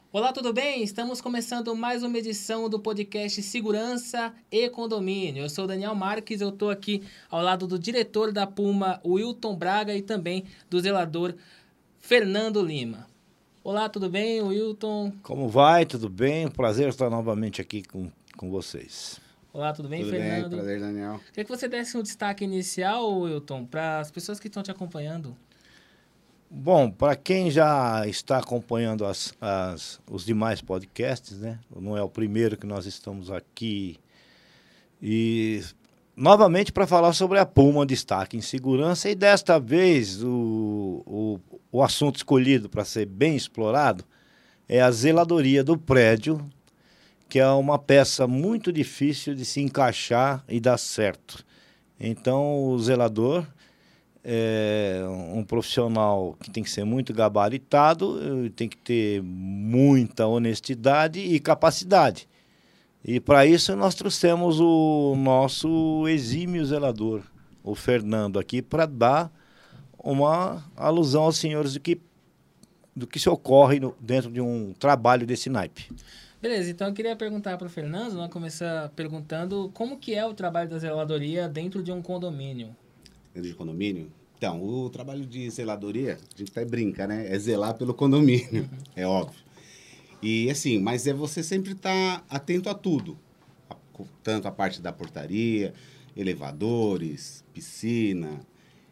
Olá, tudo bem? Estamos começando mais uma edição do podcast Segurança e Condomínio. Eu sou o Daniel Marques, eu estou aqui ao lado do diretor da Puma, Wilton Braga, e também do zelador Fernando Lima. Olá, tudo bem, Wilton? Como vai? Tudo bem? Um prazer estar novamente aqui com vocês. Olá, tudo bem, Tudo Fernando? bem, prazer, Daniel. Queria que você desse um destaque inicial, Wilton, para as pessoas que estão te acompanhando. Bom, para quem já está acompanhando os demais podcasts, né? Não é o primeiro que nós estamos aqui. E novamente para falar sobre a Puma Destaque em Segurança. E desta vez o assunto escolhido para ser bem explorado é a zeladoria do prédio, que é uma peça muito difícil de se encaixar e dar certo. Então, o zelador é um profissional que tem que ser muito gabaritado, tem que ter muita honestidade e capacidade. E para isso nós trouxemos o nosso exímio zelador, o Fernando, aqui para dar uma alusão aos senhores do que se ocorre dentro de um trabalho desse naipe. Beleza, então eu queria perguntar para o Fernando, vamos começar perguntando como que é o trabalho da zeladoria dentro de um condomínio. Dentro de condomínio? Então, o trabalho de zeladoria, a gente até brinca, né? É zelar pelo condomínio, é óbvio. E assim, mas é você sempre estar atento a tudo. Tanto a parte da portaria, elevadores, piscina,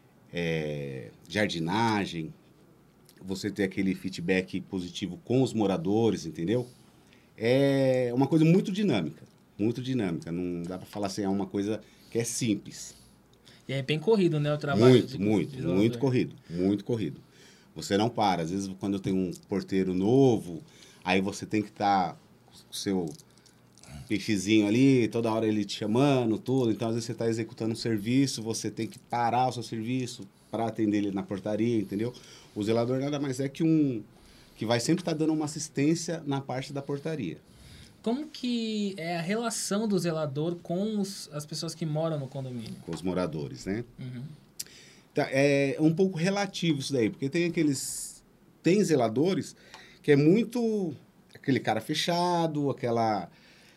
jardinagem. Você ter aquele feedback positivo com os moradores, entendeu? É uma coisa muito dinâmica, muito dinâmica. Não dá para falar assim, é uma coisa que é simples. E é bem corrido, né, o trabalho de zelador. Muito corrido, muito corrido. Você não para. Às vezes, quando tem um porteiro novo, aí você tem que estar com o seu peixezinho ali, toda hora ele te chamando, tudo. Então, às vezes, você está executando um serviço, você tem que parar o seu serviço para atender ele na portaria, entendeu? O zelador nada mais é que vai sempre estar dando uma assistência na parte da portaria. Como que é a relação do zelador com as pessoas que moram no condomínio? Com os moradores, né? Uhum. Tá, é um pouco relativo isso daí, porque tem zeladores que é muito aquele cara fechado, aquela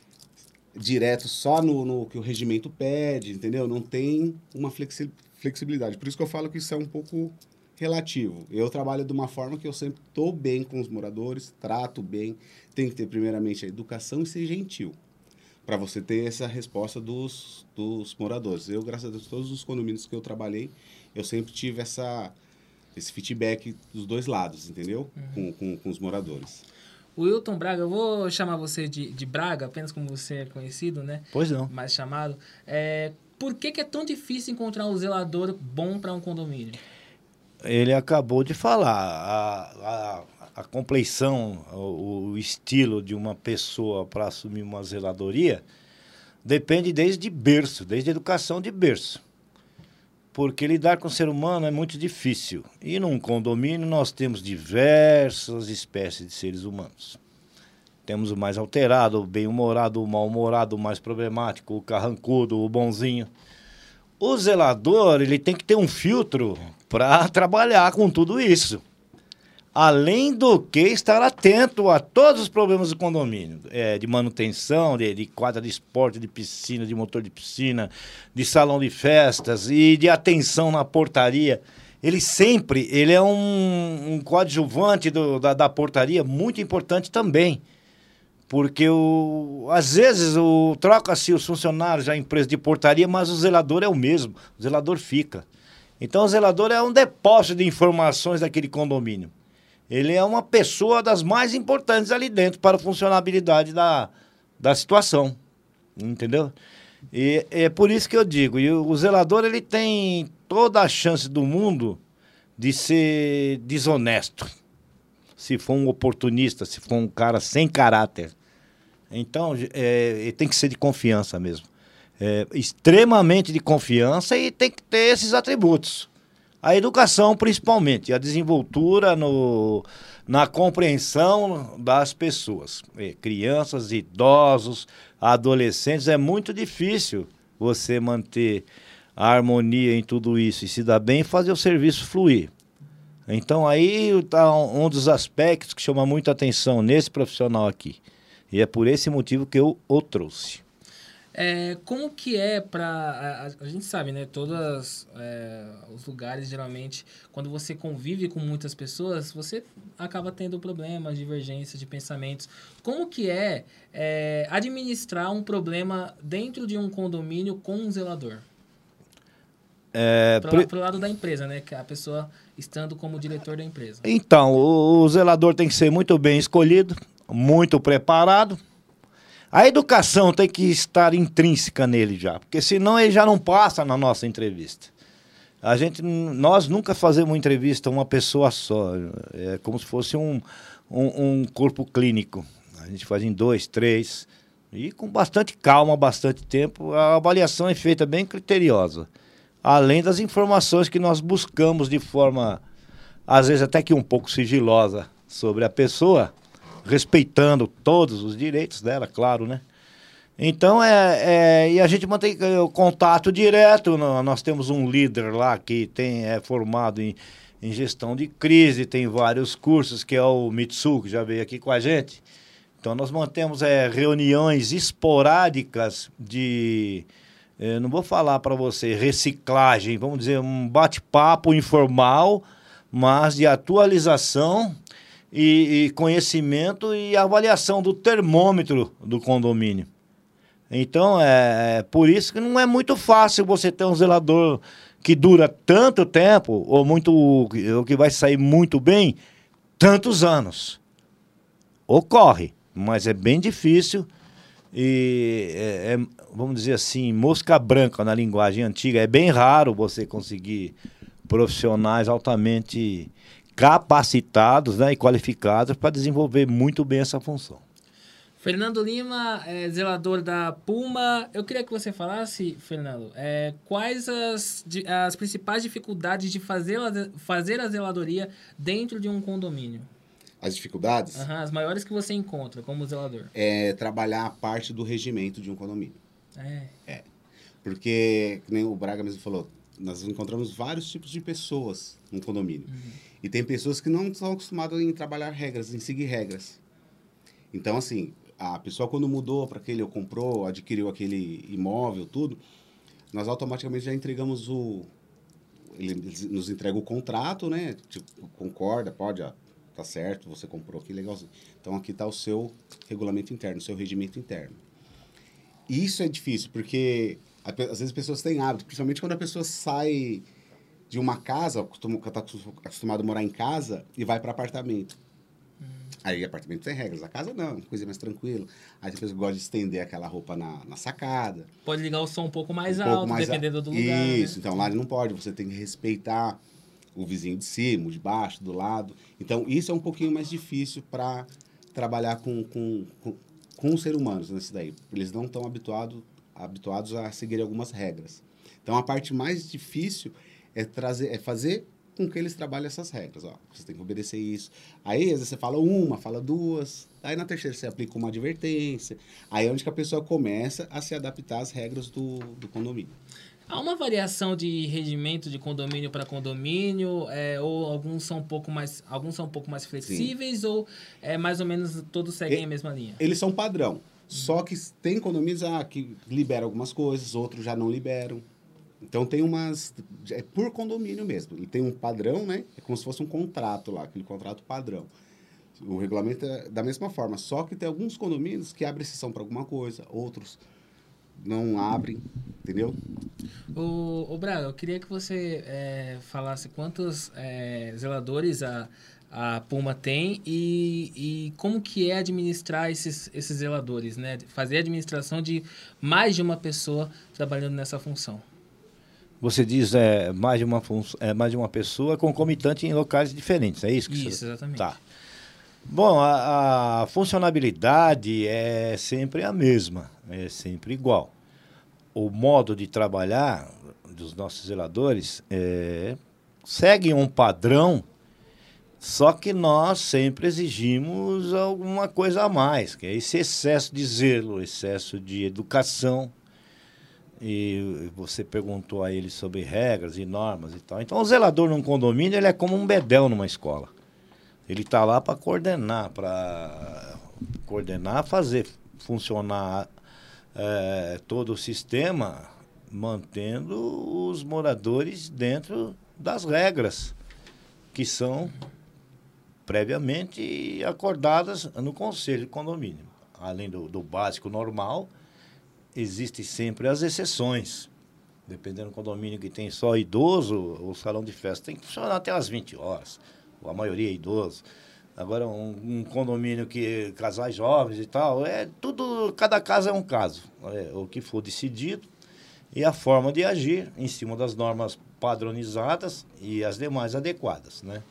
direto só no que o regimento pede, entendeu? Não tem uma flexibilidade. Por isso que eu falo que isso é um pouco relativo. Eu trabalho de uma forma que eu sempre estou bem com os moradores, trato bem, tem que ter primeiramente a educação e ser gentil, para você ter essa resposta dos moradores. Eu, graças a Deus, todos os condomínios que eu trabalhei, eu sempre tive esse feedback dos dois lados, entendeu? Com os moradores. Wilton Braga, eu vou chamar você de Braga, apenas como você é conhecido, né? Pois não. Mais chamado. Por que é tão difícil encontrar um zelador bom para um condomínio? Ele acabou de falar, a compleição, o estilo de uma pessoa para assumir uma zeladoria depende desde berço, desde a educação de berço. Porque lidar com o ser humano é muito difícil. E num condomínio nós temos diversas espécies de seres humanos. Temos o mais alterado, o bem-humorado, o mal-humorado, o mais problemático, o carrancudo, o bonzinho. O zelador, ele tem que ter um filtro para trabalhar com tudo isso. Além do que estar atento a todos os problemas do condomínio, de manutenção, de quadra de esporte, de piscina, de motor de piscina, de salão de festas e de atenção na portaria. Ele é um coadjuvante da portaria muito importante também. Porque às vezes troca-se os funcionários da empresa de portaria, mas o zelador é o mesmo, o zelador fica. Então o zelador é um depósito de informações daquele condomínio. Ele é uma pessoa das mais importantes ali dentro para a funcionabilidade da situação, entendeu? E é por isso que eu digo, e o zelador ele tem toda a chance do mundo de ser desonesto, se for um oportunista, se for um cara sem caráter. Então, tem que ser de confiança mesmo. Extremamente de confiança e tem que ter esses atributos. A educação, principalmente, a desenvoltura na compreensão das pessoas. Crianças, idosos, adolescentes, é muito difícil você manter a harmonia em tudo isso e se dar bem e fazer o serviço fluir. Então aí está um dos aspectos que chama muita atenção nesse profissional aqui. E é por esse motivo que eu o trouxe. Como que é para... A gente sabe, né? Todos os lugares, geralmente, quando você convive com muitas pessoas, você acaba tendo problemas, divergências de pensamentos. Como que é administrar um problema dentro de um condomínio com um zelador? Pro lado da empresa, né? Que é a pessoa estando como diretor da empresa. Então, o zelador tem que ser muito bem escolhido, muito preparado. A educação tem que estar intrínseca nele já, porque senão ele já não passa na nossa entrevista. Nós nunca fazemos entrevista uma pessoa só, é como se fosse um corpo clínico. A gente faz em 2, 3, e com bastante calma, bastante tempo, a avaliação é feita bem criteriosa. Além das informações que nós buscamos de forma, às vezes até que um pouco sigilosa, sobre a pessoa, respeitando todos os direitos dela, claro, né? Então, e a gente mantém o contato direto. Nós temos um líder lá que é formado em gestão de crise, tem vários cursos, que é o Mitsu, que já veio aqui com a gente. Então, nós mantemos reuniões esporádicas de, não vou falar para você, reciclagem, vamos dizer, um bate-papo informal, mas de atualização e conhecimento e avaliação do termômetro do condomínio. Então, por isso que não é muito fácil você ter um zelador que dura tanto tempo, ou que vai sair muito bem, tantos anos. Ocorre, mas é bem difícil e, vamos dizer assim, mosca branca na linguagem antiga. É bem raro você conseguir profissionais altamente capacitados, né, e qualificados para desenvolver muito bem essa função. Fernando Lima, zelador da Puma. Eu queria que você falasse, Fernando, quais as principais dificuldades de fazer a zeladoria dentro de um condomínio? As dificuldades? As maiores que você encontra como zelador. É trabalhar a parte do regimento de um condomínio. Porque, como o Braga mesmo falou, nós encontramos vários tipos de pessoas no condomínio. E tem pessoas que não estão acostumadas em trabalhar regras, em seguir regras. Então, assim, a pessoa quando mudou para aquele, ou comprou, adquiriu aquele imóvel, tudo, nós automaticamente já entregamos ele nos entrega o contrato, né? Tipo, concorda, pode, tá certo, você comprou aqui, legalzinho. Então, aqui está o seu regulamento interno, o seu regimento interno. E isso é difícil, porque às vezes as pessoas têm hábito, principalmente quando a pessoa sai de uma casa, está acostumado a morar em casa e vai para apartamento. Aí apartamento tem regras, a casa não, coisa mais tranquila. Aí depois gosta de estender aquela roupa na sacada. Pode ligar o som um pouco mais alto, dependendo do lugar. Isso, né? Então lá não pode, você tem que respeitar o vizinho de cima, o de baixo, do lado. Então isso é um pouquinho mais difícil para trabalhar com os seres humanos nesse daí. Eles não estão habituados a seguir algumas regras. Então a parte mais difícil é fazer com que eles trabalhem essas regras. Você tem que obedecer isso. Aí, às vezes, você fala uma, fala duas. Aí, na terceira, você aplica uma advertência. Aí é onde que a pessoa começa a se adaptar às regras do condomínio. Há uma variação de regimento de condomínio para condomínio? Ou alguns são um pouco mais flexíveis? Sim. Ou mais ou menos todos seguem a mesma linha? Eles são padrão. Só que tem condomínios que liberam algumas coisas, outros já não liberam. Então, tem é por condomínio mesmo. Ele tem um padrão, né? É como se fosse um contrato lá, aquele contrato padrão. O regulamento é da mesma forma. Só que tem alguns condomínios que abrem exceção para alguma coisa, outros não abrem, entendeu? Ô Braga, eu queria que você falasse quantos zeladores a Puma tem e como que é administrar esses zeladores, né? Fazer a administração de mais de uma pessoa trabalhando nessa função. Você diz mais de uma pessoa concomitante em locais diferentes, é isso? Isso, exatamente. Tá. Bom, a funcionalidade é sempre a mesma, é sempre igual. O modo de trabalhar dos nossos zeladores segue um padrão, só que nós sempre exigimos alguma coisa a mais, que é esse excesso de zelo, excesso de educação. e você perguntou a ele sobre regras e normas e tal. Então, o zelador num condomínio, ele é como um bedel numa escola. Ele está lá para coordenar, fazer funcionar todo o sistema, mantendo os moradores dentro das regras que são previamente acordadas no conselho de condomínio. Além do básico normal, existem sempre as exceções. Dependendo do condomínio que tem só idoso, o salão de festa tem que funcionar até às 20 horas. A maioria é idoso. Agora, um condomínio que casais jovens e tal, cada caso é um caso. O que for decidido e a forma de agir em cima das normas padronizadas e as demais adequadas, né?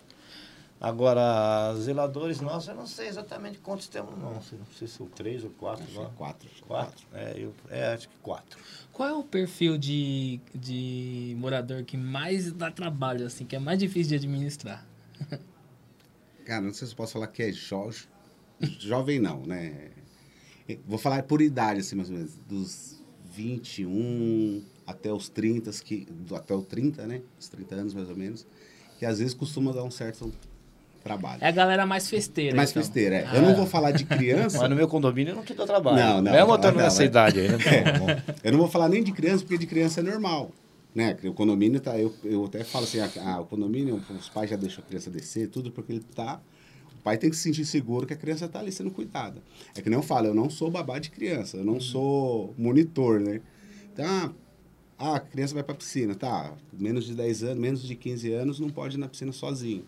Agora, zeladores nossos, eu não sei exatamente quantos temos, não. Não sei se são 3 ou 4. Acho que 4. 4? Acho que 4. Qual é o perfil de morador que mais dá trabalho, assim, que é mais difícil de administrar? Cara, não sei se eu posso falar que é jovem não, né? Vou falar por idade, assim, mais ou menos. Dos 21 até os 30, até os 30, né? Os 30 anos, mais ou menos. Que às vezes costuma dar um certo trabalho. É a galera mais festeira. Mais então. festeira, é. Eu não vou falar de criança. Mas no meu condomínio não te dá trabalho. Não. Mesmo eu estando nessa idade aí. Eu não vou falar nem de criança, porque de criança é normal. Né? O condomínio tá. Eu até falo assim, o condomínio, os pais já deixam a criança descer, tudo porque ele tá. O pai tem que se sentir seguro que a criança está ali sendo cuidada. É que nem eu falo, eu não sou babá de criança, eu não sou monitor, né? Então, a criança vai para a piscina, tá? Menos de 10 anos, menos de 15 anos, não pode ir na piscina sozinho.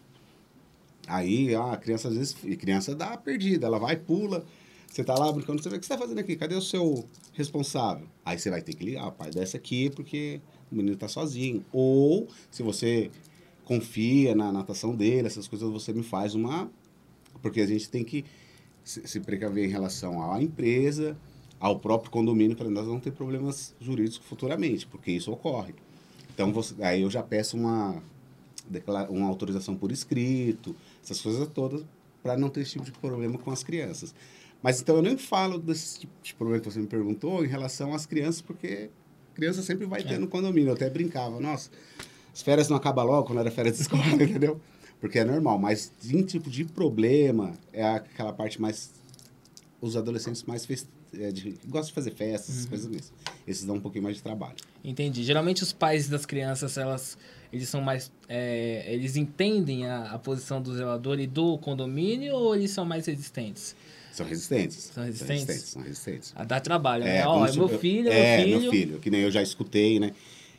Aí, a criança às vezes, criança dá perdida, ela vai, pula, você tá lá brincando, você vê o que você tá fazendo aqui? Cadê o seu responsável? Aí você vai ter que ligar, pai, desce aqui porque o menino tá sozinho. Ou, se você confia na natação dele, essas coisas, você me faz uma... Porque a gente tem que se precaver em relação à empresa, ao próprio condomínio, para nós não ter problemas jurídicos futuramente, porque isso ocorre. Então, aí eu já peço uma autorização por escrito, essas coisas todas, para não ter esse tipo de problema com as crianças. Mas, então, eu nem falo desse tipo de problema que você me perguntou em relação às crianças, porque criança sempre vai ter no condomínio. Eu até brincava, nossa, as férias não acabam logo, quando era férias de escola, entendeu? Porque é normal, mas em tipo de problema é aquela parte mais... Os adolescentes mais gostam de fazer festas, essas coisas mesmo. Esses dão um pouquinho mais de trabalho. Entendi. Geralmente os pais das crianças, eles são mais... eles entendem a posição do zelador e do condomínio ou eles são mais resistentes? São resistentes. São resistentes? São resistentes. Dá trabalho, né? É Meu filho... meu filho. Que nem eu já escutei, né?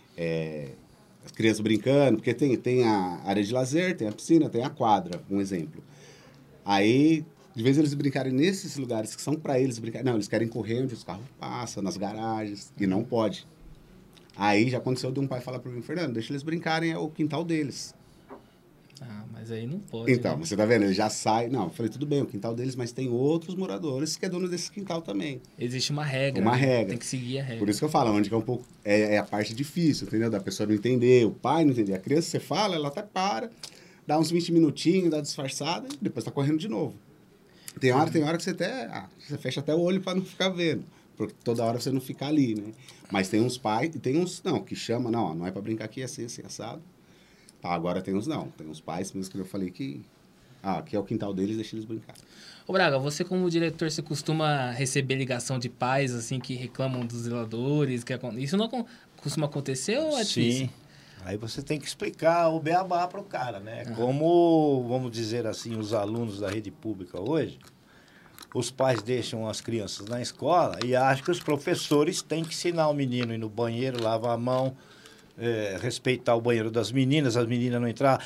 As crianças brincando, porque tem a área de lazer, tem a piscina, tem a quadra, um exemplo. Aí, de vez eles brincarem nesses lugares que são para eles brincarem, não, eles querem correr onde os carros passam, nas garagens, e não pode. Aí já aconteceu de um pai falar para mim, Fernando, deixa eles brincarem, é o quintal deles. Mas aí não pode. Então, né? você tá vendo? Ele já sai. Não, eu falei, tudo bem, o quintal deles, mas tem outros moradores que é dono desse quintal também. Existe uma regra. Uma né? regra. Tem que seguir a regra. Por isso que eu falo, onde que é um pouco... É a parte difícil, entendeu? Da pessoa não entender, o pai não entender. A criança, você fala, ela até para, dá uns 20 minutinhos, dá disfarçada e depois tá correndo de novo. Tem hora que você até... você fecha até o olho para não ficar vendo. Porque toda hora você não fica ali, né? Mas tem uns pais e tem uns... Não, que chama, não é para brincar aqui, é assim, assado. Agora tem uns não. Tem uns pais mesmo que eu falei que... aqui é o quintal deles, deixa eles brincar. Ô Braga, você como diretor, você costuma receber ligação de pais, assim, que reclamam dos zeladores? Isso não costuma acontecer ou é difícil? Sim. Aí você tem que explicar o beabá para o cara, né? Como, vamos dizer assim, os alunos da rede pública hoje, os pais deixam as crianças na escola e acham que os professores têm que ensinar o menino a ir no banheiro, lavar a mão, respeitar o banheiro das meninas, as meninas não entrar.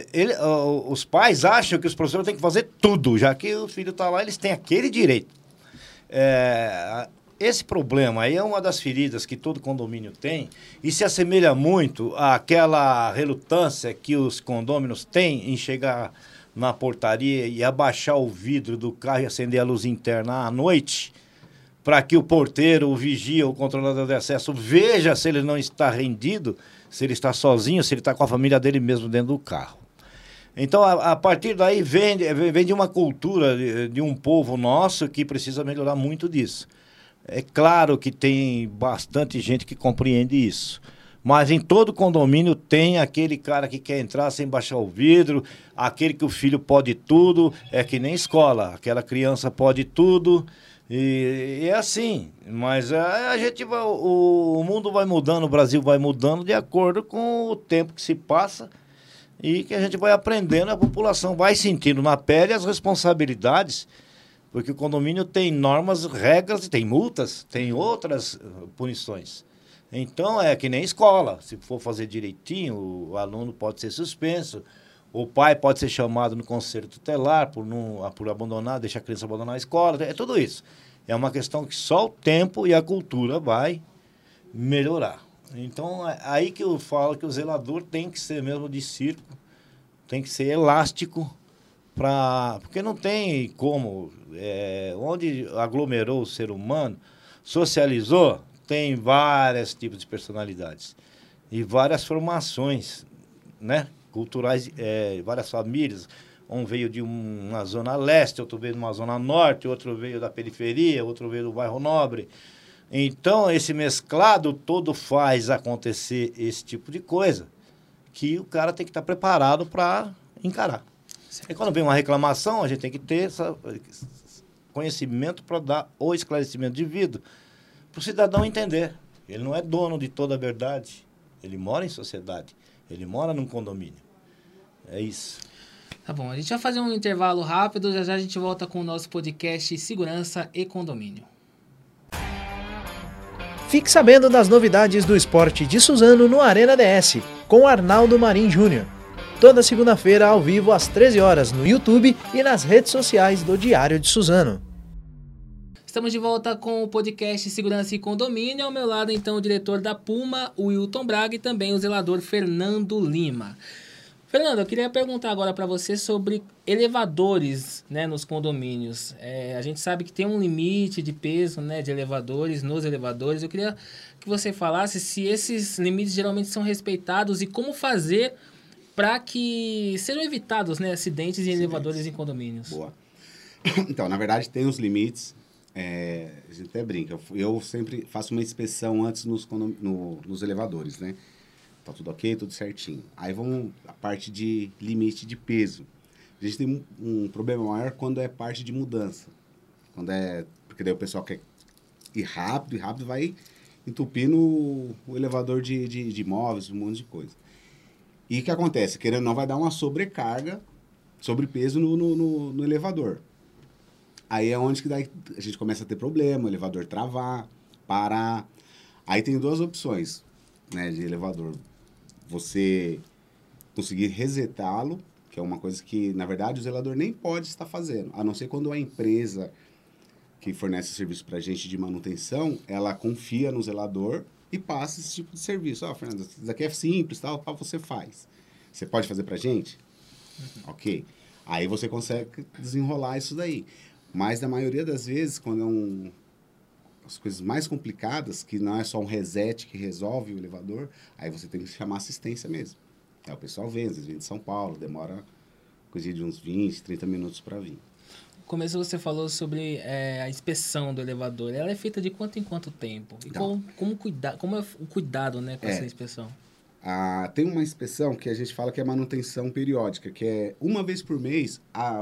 Os pais acham que os professores têm que fazer tudo, já que o filho está lá, eles têm aquele direito. Esse problema aí é uma das feridas que todo condomínio tem e se assemelha muito àquela relutância que os condôminos têm em chegar na portaria e abaixar o vidro do carro e acender a luz interna à noite, para que o porteiro, o vigia, o controlador de acesso veja se ele não está rendido, se ele está sozinho, se ele está com a família dele mesmo dentro do carro. Então, a partir daí, vem de uma cultura de um povo nosso que precisa melhorar muito disso. É claro que tem bastante gente que compreende isso. Mas em todo condomínio tem aquele cara que quer entrar sem baixar o vidro, aquele que o filho pode tudo, é que nem escola, aquela criança pode tudo, e é assim. Mas a gente vai, o mundo vai mudando, o Brasil vai mudando de acordo com o tempo que se passa e que a gente vai aprendendo, a população vai sentindo na pele as responsabilidades, porque o condomínio tem normas, regras, tem multas, tem outras punições. Então, é que nem escola. Se for fazer direitinho, o aluno pode ser suspenso. O pai pode ser chamado no conselho tutelar por abandonar, deixar a criança abandonar a escola. É tudo isso. É uma questão que só o tempo e a cultura vai melhorar. Então, é aí que eu falo que o zelador tem que ser mesmo de circo, tem que ser elástico, porque não tem como. Onde aglomerou o ser humano, socializou, tem vários tipos de personalidades e várias formações, né, culturais, várias famílias. Um veio de uma zona leste, outro veio de uma zona norte, outro veio da periferia, outro veio do bairro nobre. Então, esse mesclado todo faz acontecer esse tipo de coisa que o cara tem que estar preparado para encarar. Certo. E quando vem uma reclamação, a gente tem que ter conhecimento para dar o esclarecimento devido, para o cidadão entender. Ele não é dono de toda a verdade. Ele mora em sociedade. Ele mora num condomínio. É isso. Tá bom, a gente vai fazer um intervalo rápido. Já já a gente volta com o nosso podcast Segurança e Condomínio. Fique sabendo das novidades do esporte de Suzano no Arena DS, com Arnaldo Marim Júnior. Toda segunda-feira, ao vivo, às 13 horas, no YouTube e nas redes sociais do Diário de Suzano. Estamos de volta com o podcast Segurança e Condomínio. Ao meu lado, então, o diretor da Puma, o Wilton Braga, e também o zelador Fernando Lima. Fernando, eu queria perguntar agora para você sobre elevadores, né, nos condomínios. A gente sabe que tem um limite de peso, né, de elevadores, nos elevadores. Eu queria que você falasse se esses limites geralmente são respeitados e como fazer para que sejam evitados, né, acidentes em elevadores em condomínios. Boa. Então, na verdade, tem os limites. A gente até brinca. Eu sempre faço uma inspeção antes nos elevadores, né? Tá tudo ok, tudo certinho. Aí vamos a parte de limite de peso. A gente tem um problema maior quando é parte de mudança. Porque daí o pessoal quer ir rápido, e rápido vai entupindo o elevador de móveis, um monte de coisa. E o que acontece? Querendo ou não, vai dar uma sobrecarga, sobrepeso no elevador. Aí é onde que daí a gente começa a ter problema, o elevador travar, parar. Aí tem duas opções, né, de elevador. Você conseguir resetá-lo, que é uma coisa que, na verdade, o zelador nem pode estar fazendo. A não ser quando a empresa que fornece serviço para a gente de manutenção, ela confia no zelador e passa esse tipo de serviço. Fernando, isso daqui é simples, tal, você faz. Você pode fazer para a gente? Ok. Aí você consegue desenrolar isso daí. Mas, na maioria das vezes, quando as coisas mais complicadas, que não é só um reset que resolve o elevador, aí você tem que chamar assistência mesmo. Aí o pessoal vem, às vezes vem de São Paulo, demora coisa de uns 20, 30 minutos para vir. No começo você falou sobre a inspeção do elevador. Ela é feita de quanto em quanto tempo? E como é o cuidado, né, com essa inspeção? Tem uma inspeção que a gente fala que é manutenção periódica, que é uma vez por mês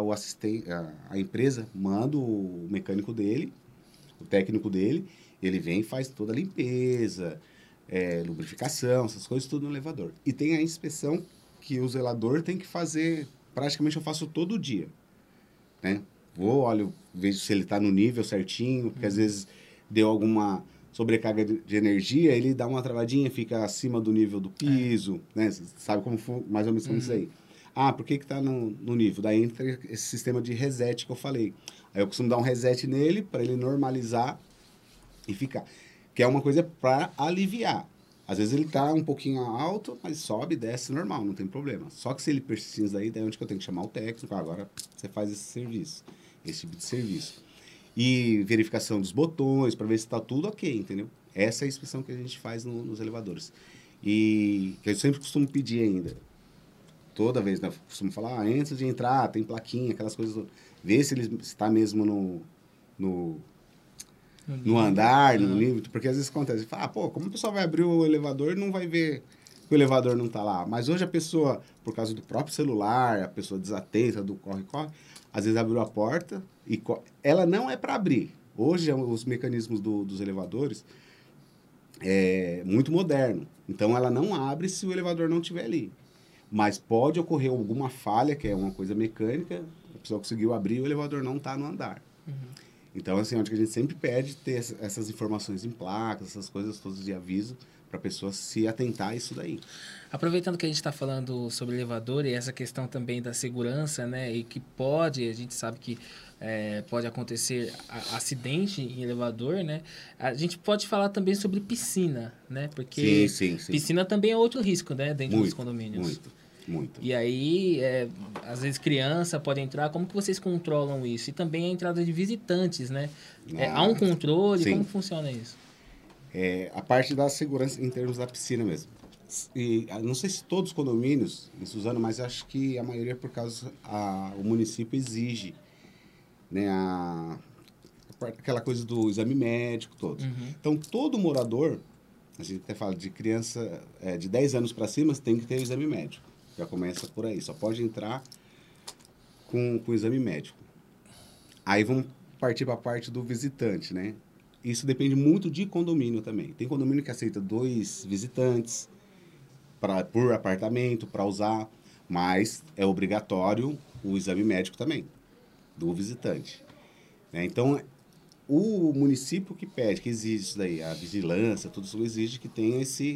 a empresa manda o mecânico dele, o técnico dele, ele vem e faz toda a limpeza, lubrificação, essas coisas tudo no elevador. E tem a inspeção que o zelador tem que fazer, praticamente eu faço todo dia, né? Olho, vejo se ele está no nível certinho, porque às vezes deu alguma sobrecarga de energia, ele dá uma travadinha, fica acima do nível do piso, né? Sabe como foi, mais ou menos como isso aí. Por que está no nível? Daí entra esse sistema de reset que eu falei. Aí eu costumo dar um reset nele para ele normalizar e ficar. Que é uma coisa para aliviar. Às vezes ele está um pouquinho alto, mas sobe, desce normal, não tem problema. Só que se ele persistir daí é onde que eu tenho que chamar o técnico. Agora você faz esse serviço, esse tipo de serviço. E verificação dos botões, para ver se está tudo ok, entendeu? Essa é a inspeção que a gente faz nos elevadores. E que eu sempre costumo pedir ainda. Toda vez, né? Eu costumo falar, antes de entrar, tem plaquinha, aquelas coisas. Ver se ele está mesmo no andar, no nível, porque às vezes acontece, fala, pô, como a pessoa vai abrir o elevador e não vai ver que o elevador não está lá? Mas hoje a pessoa, por causa do próprio celular, a pessoa desatenta do corre-corre, às vezes abriu a porta e ela não é para abrir. Hoje os mecanismos dos elevadores é muito moderno, então ela não abre se o elevador não estiver ali. Mas pode ocorrer alguma falha, que é uma coisa mecânica, a pessoa conseguiu abrir e o elevador não está no andar. Então, assim, onde que a gente sempre pede ter essas informações em placas, essas coisas todas de aviso, para a pessoa se atentar a isso daí. Aproveitando que a gente está falando sobre elevador e essa questão também da segurança, né? E que pode, a gente sabe que pode acontecer acidente em elevador, né? A gente pode falar também sobre piscina, né? Porque sim. piscina também é outro risco, né? Dentro dos condomínios. Muito. E aí, às vezes criança pode entrar, como que vocês controlam isso? E também a entrada de visitantes, né? Há um controle, como funciona isso? A parte da segurança em termos da piscina mesmo. E não sei se todos os condomínios em Suzano, mas acho que a maioria por causa o município exige, né, aquela coisa do exame médico todo. Então, todo morador, a gente até fala de criança de 10 anos para cima, tem que ter o exame médico. Já começa por aí. Só pode entrar com o exame médico. Aí vamos partir para a parte do visitante, né? Isso depende muito de condomínio também. Tem condomínio que aceita 2 visitantes por apartamento, para usar, mas é obrigatório o exame médico também, do visitante. Né? Então, o município que pede, que exige isso daí, a vigilância, tudo isso exige que tenha esse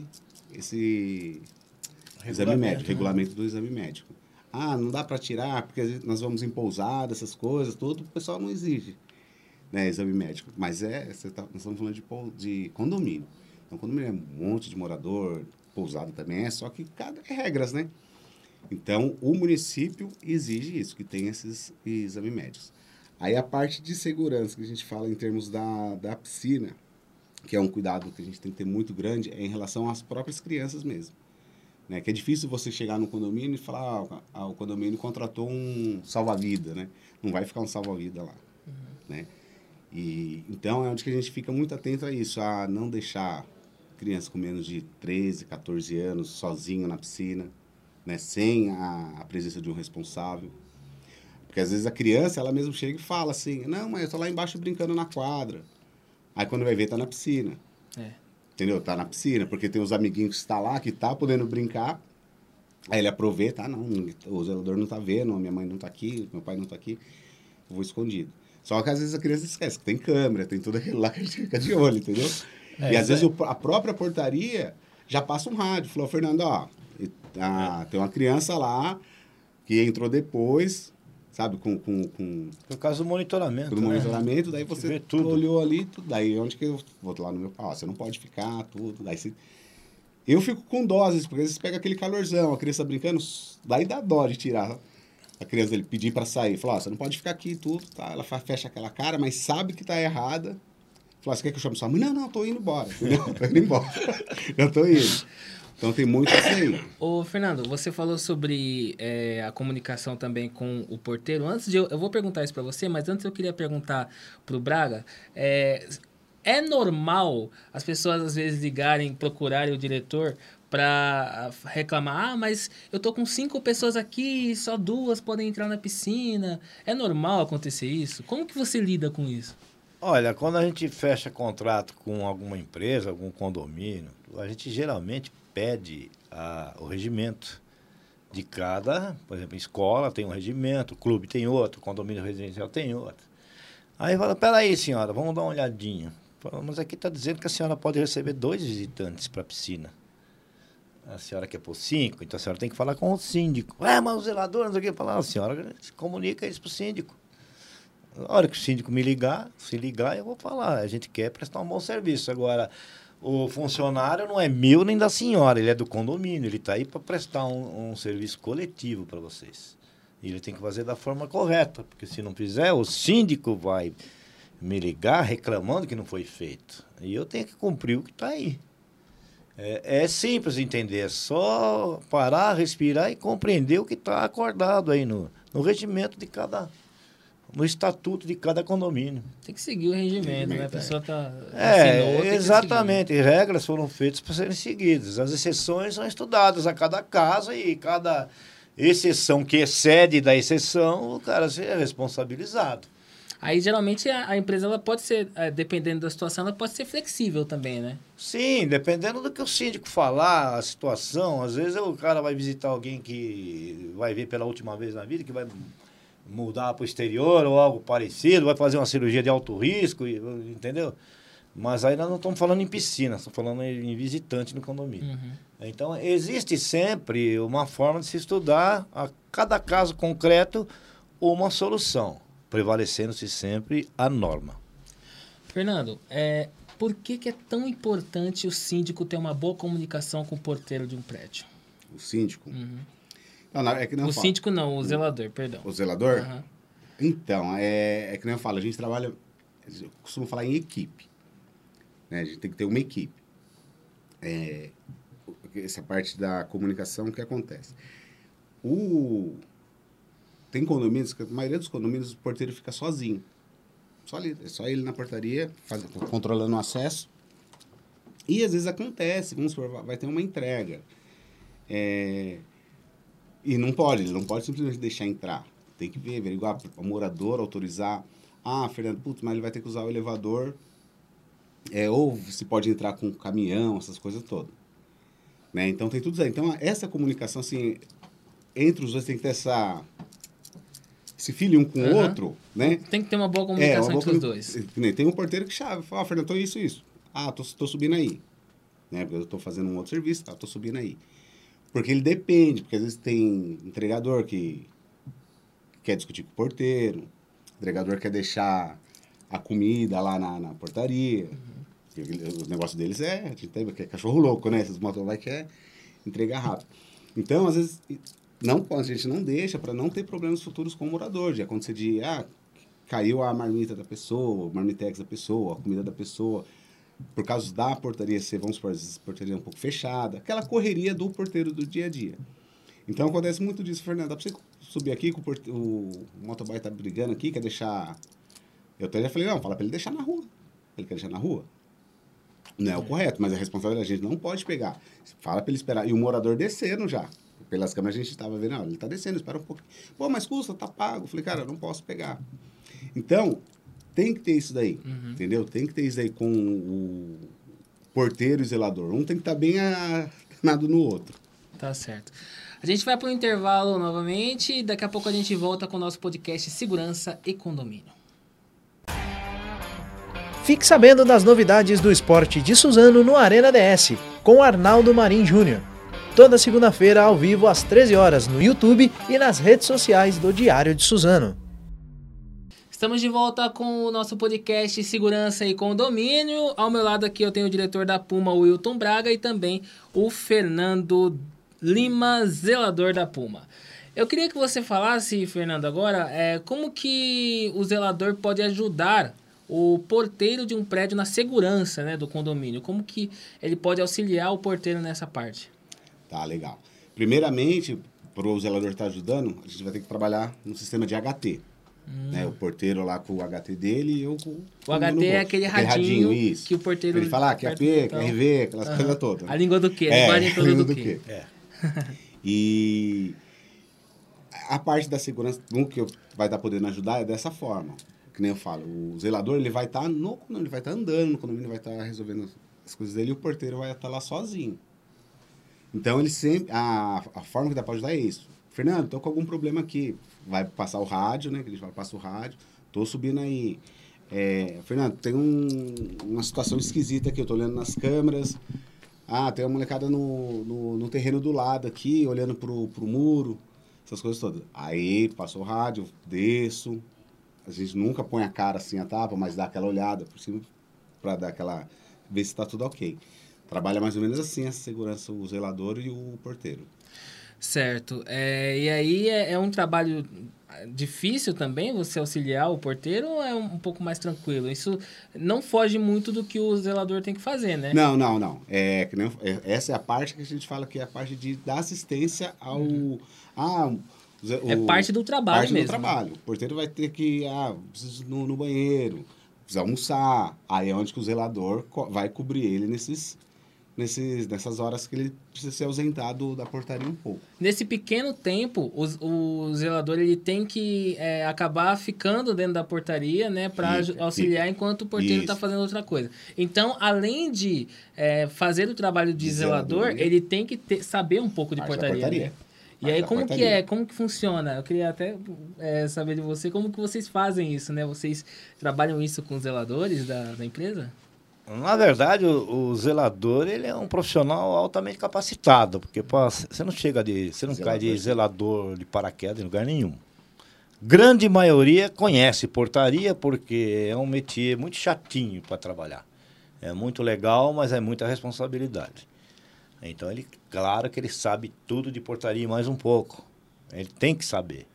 exame médico, regulamento do exame médico. Ah, não dá para tirar porque nós vamos em pousada, essas coisas, tudo, o pessoal não exige, né, exame médico. Mas nós estamos falando de condomínio. Então, condomínio é um monte de morador, pousada também só que é regras, né? Então, o município exige isso, que tenha esses exames médicos. Aí, a parte de segurança que a gente fala em termos da piscina, que é um cuidado que a gente tem que ter muito grande, é em relação às próprias crianças mesmo. Né? Que é difícil você chegar no condomínio e falar, o condomínio contratou um salva-vida, né? Não vai ficar um salva-vida lá, né? E, então, é onde que a gente fica muito atento a isso, a não deixar criança com menos de 13, 14 anos sozinho na piscina, né? Sem a presença de um responsável. Porque, às vezes, a criança, ela mesmo chega e fala assim, não, mas eu tô lá embaixo brincando na quadra. Aí, quando vai ver, tá na piscina. Entendeu? Tá na piscina, porque tem os amiguinhos que estão lá, que tá podendo brincar. Aí ele aproveita, não, o zelador não tá vendo, minha mãe não tá aqui, meu pai não tá aqui, eu vou escondido. Só que às vezes a criança esquece que tem câmera, tem tudo aquilo lá que a gente fica de olho, entendeu? E às vezes a própria portaria já passa um rádio, falou, Fernando, tem uma criança lá que entrou depois, sabe, Por causa do monitoramento. Do monitoramento, daí você olhou ali, tudo, daí onde que eu vou lá no meu pau, você não pode ficar, tudo, daí você... Eu fico com dó, às vezes, porque às vezes pega aquele calorzão, a criança brincando, daí dá dó de tirar a criança dele, pedir para sair, falar, você não pode ficar aqui, tudo, tá? Ela fecha aquela cara, mas sabe que tá errada. Fala, você quer que eu chame sua mãe? Não, tô indo embora, entendeu? Tô indo embora, eu tô indo. Então tem muito isso aí. Ô, Fernando, você falou sobre a comunicação também com o porteiro. Antes de eu vou perguntar isso para você, mas antes eu queria perguntar pro Braga, é normal as pessoas às vezes ligarem, procurarem o diretor para reclamar, mas eu tô com 5 pessoas aqui e só 2 podem entrar na piscina. É normal acontecer isso? Como que você lida com isso? Olha, quando a gente fecha contrato com alguma empresa, algum condomínio, a gente geralmente pede o regimento de cada, por exemplo, escola tem um regimento, clube tem outro, condomínio residencial tem outro. Aí fala, peraí senhora, vamos dar uma olhadinha. Fala, mas aqui está dizendo que a senhora pode receber 2 visitantes para a piscina. A senhora quer pôr 5, então a senhora tem que falar com o síndico. Mas o zelador, não sei o que, falar, a senhora comunica isso para o síndico. Na hora que o síndico me ligar, se ligar, eu vou falar, a gente quer prestar um bom serviço. Agora, o funcionário não é meu nem da senhora, ele é do condomínio, ele está aí para prestar um serviço coletivo para vocês. E ele tem que fazer da forma correta, porque se não fizer, o síndico vai me ligar reclamando que não foi feito. E eu tenho que cumprir o que está aí. É simples entender, é só parar, respirar e compreender o que está acordado aí no regimento de cada no estatuto de cada condomínio. Tem que seguir o regimento, né? A pessoa tá... Exatamente. Regras foram feitas para serem seguidas. As exceções são estudadas a cada caso e cada exceção que excede da exceção, o cara é responsabilizado. Aí, geralmente, a empresa ela pode ser, dependendo da situação, ela pode ser flexível também, né? Sim, dependendo do que o síndico falar, a situação. Às vezes o cara vai visitar alguém que vai ver pela última vez na vida, que vai mudar para o exterior ou algo parecido, vai fazer uma cirurgia de alto risco, entendeu? Mas aí nós não estamos falando em piscina, estamos falando em visitante no condomínio. Uhum. Então, existe sempre uma forma de se estudar a cada caso concreto uma solução, prevalecendo-se sempre a norma. Fernando, por que é tão importante o síndico ter uma boa comunicação com o porteiro de um prédio? O síndico? Uhum. Não, é que não o síndico não, o zelador, perdão. O zelador? Uhum. Então, é que nem eu falo, a gente trabalha, eu costumo falar em equipe. Né? A gente tem que ter uma equipe. Essa parte da comunicação, o que acontece? Tem condomínios, que a maioria dos condomínios, o porteiro fica sozinho. Só ali, é só ele na portaria, controlando o acesso. E às vezes acontece, vamos supor, vai ter uma entrega. E ele não pode simplesmente deixar entrar. Tem que ver, averiguar, o morador autorizar. Ah, Fernando, putz, mas ele vai ter que usar o elevador. Ou se pode entrar com caminhão, essas coisas todas. Né? Então tem tudo isso aí. Então essa comunicação, assim, entre os dois tem que ter esse feeling um com o outro, né? Tem que ter uma boa comunicação entre os dois. Tem um porteiro que chave, fala, Fernando, tô isso. Ah, tô subindo aí. Né? Porque eu tô fazendo um outro serviço, tô subindo aí. Porque ele depende, porque às vezes tem entregador que quer discutir com o porteiro, entregador quer deixar a comida lá na portaria. Uhum. O negócio deles é cachorro louco, né? Esses motoboys querem entregar rápido. Então, às vezes, a gente não deixa para não ter problemas futuros com o morador. De acontecer caiu a marmita da pessoa, o marmitex da pessoa, a comida da pessoa. Por causa da portaria ser, vamos supor, a portaria é um pouco fechada. Aquela correria do porteiro do dia a dia. Então, acontece muito disso, Fernando. Dá para você subir aqui, que o motoboy tá brigando aqui, quer deixar... Eu até já falei, não, fala para ele deixar na rua. Ele quer deixar na rua. Não é o correto, mas a responsabilidade a gente não pode pegar. Fala para ele esperar. E o morador descendo já. Pelas câmeras a gente estava vendo, ele está descendo, espera um pouquinho. Pô, mas custa, tá pago. Eu falei, cara, eu não posso pegar. Então, tem que ter isso daí, entendeu? Tem que ter isso daí com o porteiro e o zelador. Um tem que estar bem afinado no outro. Tá certo. A gente vai para o intervalo novamente e daqui a pouco a gente volta com o nosso podcast Segurança e Condomínio. Fique sabendo das novidades do esporte de Suzano no Arena DS, com Arnaldo Marim Júnior. Toda segunda-feira ao vivo às 13 horas no YouTube e nas redes sociais do Diário de Suzano. Estamos de volta com o nosso podcast Segurança e Condomínio. Ao meu lado aqui eu tenho o diretor da Puma, o Wilton Braga, e também o Fernando Lima, zelador da Puma. Eu queria que você falasse, Fernando, agora, como que o zelador pode ajudar o porteiro de um prédio na segurança, né, do condomínio. Como que ele pode auxiliar o porteiro nessa parte? Tá, legal. Primeiramente, para o zelador estar ajudando, a gente vai ter que trabalhar no sistema de HT. Né? O porteiro lá com o HT dele e eu com o HT é aquele radinho isso. Que o porteiro... Ele fala que é AP, que é RV, aquelas coisas todas. Né? A língua do quê? A língua do quê? E a parte da segurança, o que vai estar podendo ajudar é dessa forma. Que nem eu falo, o zelador ele vai estar andando no condomínio, ele vai estar resolvendo as coisas dele e o porteiro vai estar lá sozinho. Então, ele sempre... A forma que dá para ajudar é isso. Fernando, tô com algum problema aqui. Vai passar o rádio, né? Que a gente vai passar o rádio. Tô subindo aí. Fernando, tem uma situação esquisita aqui. Eu tô olhando nas câmeras. Tem uma molecada no terreno do lado aqui, olhando pro muro. Essas coisas todas. Aí, passou o rádio, desço. A gente nunca põe a cara assim, a tapa, mas dá aquela olhada por cima para dar aquela... ver se tá tudo ok. Trabalha mais ou menos assim, essa segurança, o zelador e o porteiro. Certo. E aí é um trabalho difícil também, você auxiliar o porteiro, ou é um pouco mais tranquilo? Isso não foge muito do que o zelador tem que fazer, né? Não. Essa é a parte que a gente fala que é a parte da assistência ao... É parte do trabalho parte mesmo. do trabalho. O porteiro vai ter que, preciso ir no banheiro, precisa almoçar. Aí é onde que o zelador vai cobrir ele nessas horas que ele precisa ser ausentado da portaria um pouco. Nesse pequeno tempo, o zelador ele tem que acabar ficando dentro da portaria, né, para auxiliar enquanto o porteiro está fazendo outra coisa. Então, além de fazer o trabalho de zelador, ele tem que saber um pouco de portaria. Né? E aí, como que funciona? Eu queria até saber de você, como que vocês fazem isso, né? Vocês trabalham isso com os zeladores da empresa? Na verdade, o zelador, ele é um profissional altamente capacitado, porque você não cai de zelador de paraquedas em lugar nenhum. Grande maioria conhece portaria, porque é um métier muito chatinho para trabalhar. É muito legal, mas é muita responsabilidade. Então, claro que ele sabe tudo de portaria e mais um pouco. Ele tem que saber.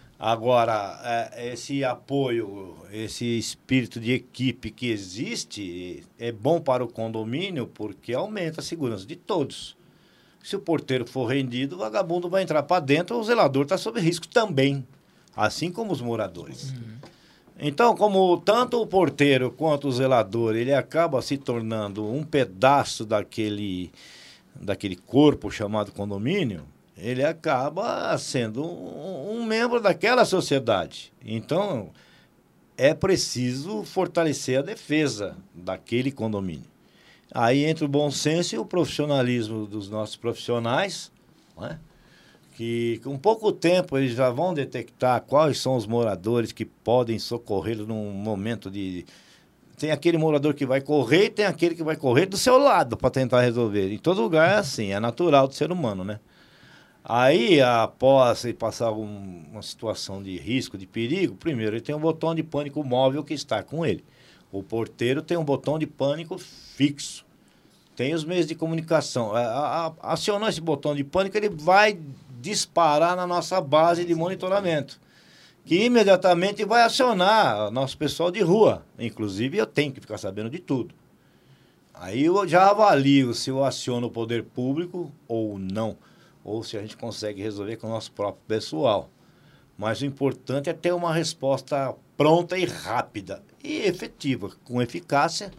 Agora, esse apoio, esse espírito de equipe que existe é bom para o condomínio porque aumenta a segurança de todos. Se o porteiro for rendido, o vagabundo vai entrar para dentro, o zelador está sob risco também, assim como os moradores. Então, como tanto o porteiro quanto o zelador, ele acaba se tornando um pedaço daquele corpo chamado condomínio, ele acaba sendo um membro daquela sociedade. Então, é preciso fortalecer a defesa daquele condomínio. Aí entra o bom senso e o profissionalismo dos nossos profissionais, né? Que com pouco tempo eles já vão detectar quais são os moradores que podem socorrê-lo num momento de... Tem aquele morador que vai correr e tem aquele que vai correr do seu lado para tentar resolver. Em todo lugar é assim, é natural do ser humano, né? Aí, após passar uma situação de risco, de perigo, primeiro ele tem um botão de pânico móvel que está com ele. O porteiro tem um botão de pânico fixo. Tem os meios de comunicação. Acionou esse botão de pânico, ele vai disparar na nossa base de monitoramento, que imediatamente vai acionar nosso pessoal de rua. Inclusive, eu tenho que ficar sabendo de tudo. Aí eu já avalio se eu aciono o poder público ou não, ou se a gente consegue resolver com o nosso próprio pessoal. Mas o importante é ter uma resposta pronta e rápida e efetiva, com eficácia,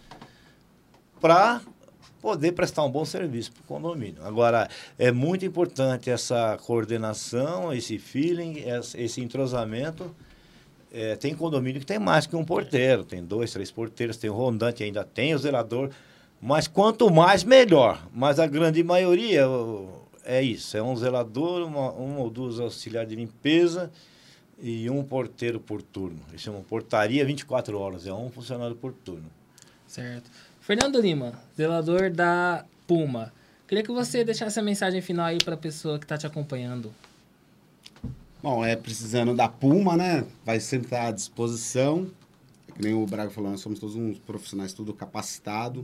para poder prestar um bom serviço para o condomínio. Agora, é muito importante essa coordenação, esse feeling, esse entrosamento. Tem condomínio que tem mais que um porteiro, tem 2, 3 porteiros, tem o rondante, ainda tem o zelador, mas quanto mais, melhor. Mas a grande maioria é isso, é um zelador, um ou duas auxiliares de limpeza e um porteiro por turno. Isso é uma portaria 24 horas, é um funcionário por turno. Certo. Fernando Lima, zelador da Puma. Queria que você deixasse a mensagem final aí para a pessoa que está te acompanhando. Bom, precisando da Puma, né? Vai sempre estar à disposição. Que nem o Braga falou, nós somos todos uns profissionais tudo capacitados.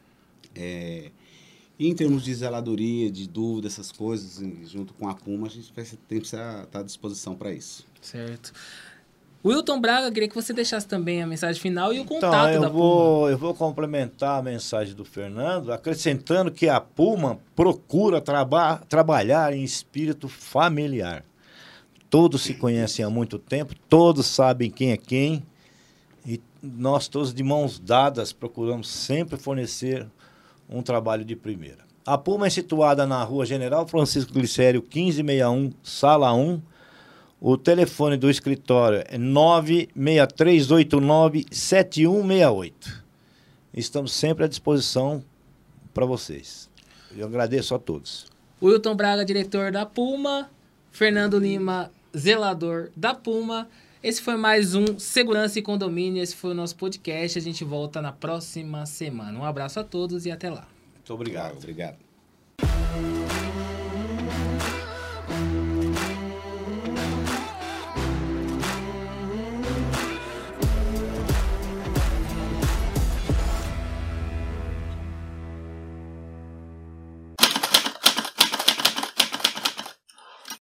E em termos de zeladoria, de dúvida, essas coisas, junto com a Puma, a gente vai tem que estar à disposição para isso. Certo. Wilton Braga, queria que você deixasse também a mensagem final e o contato da Puma. Eu vou complementar a mensagem do Fernando, acrescentando que a Puma procura trabalhar em espírito familiar. Todos se conhecem há muito tempo, todos sabem quem é quem, e nós todos de mãos dadas procuramos sempre fornecer um trabalho de primeira. A Puma é situada na Rua General Francisco Glicério, 1561, Sala 1. O telefone do escritório é 96389-7168. Estamos sempre à disposição para vocês. Eu agradeço a todos. Wilton Braga, diretor da Puma. Fernando Lima, zelador da Puma. Esse foi mais um Segurança e Condomínio. Esse foi o nosso podcast. A gente volta na próxima semana. Um abraço a todos e até lá. Muito obrigado. Obrigado.